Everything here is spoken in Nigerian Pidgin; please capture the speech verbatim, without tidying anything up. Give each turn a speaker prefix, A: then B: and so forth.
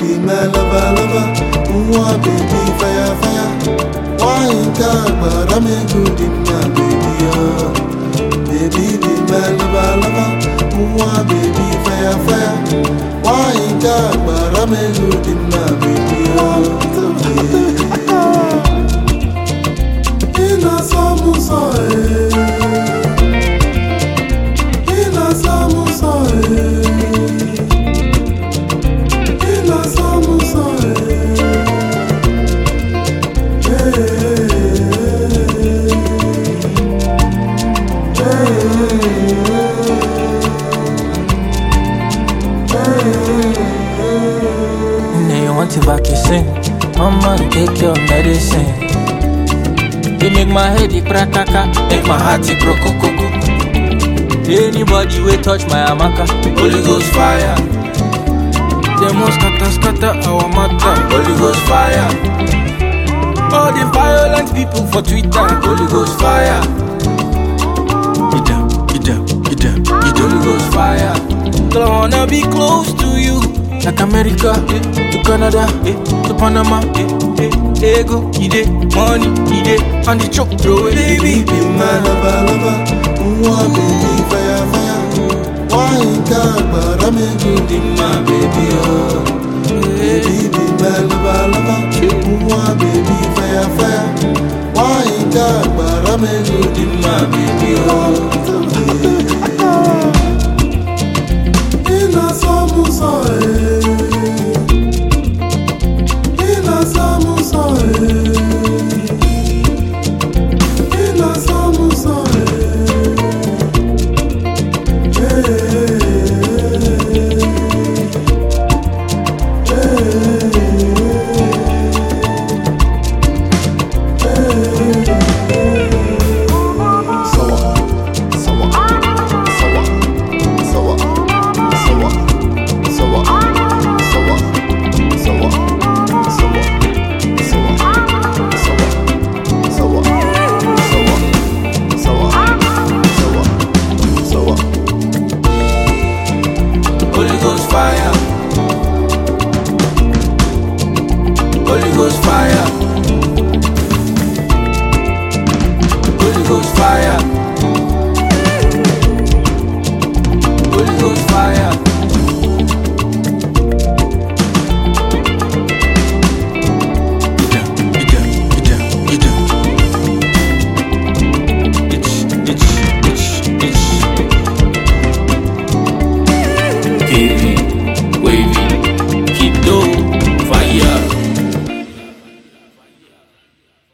A: be my lover, lover. Mwah, baby, fire, fire. Wine car, but I'm a good in my baby, oh. Baby, be my lover, lover. Mwah, baby, fire, fire. Wine car, but I'm a good in my baby, oh. In a summer soil, in a summer soil, in a summer soil.
B: Want you back, you sing. Mama, take your medicine. They make my head it prakaka, make my heart it krokokoko. Anybody will touch my amaka, Holy Ghost fire. They must scatter, scatter our matter, Holy Ghost fire. All the violent people for Twitter, Holy Ghost fire. Get down, get down, get down, get down. Holy Ghost fire. Girl, I wanna be close to you. Like America, eh, to Canada, eh, to Panama, eh, eh, ego, ide, money, ide, and the choke, throw it, baby.
A: Be my lover, lover. Mwah, baby, fire, fire. Wine car, but I'm a good in my baby, oh.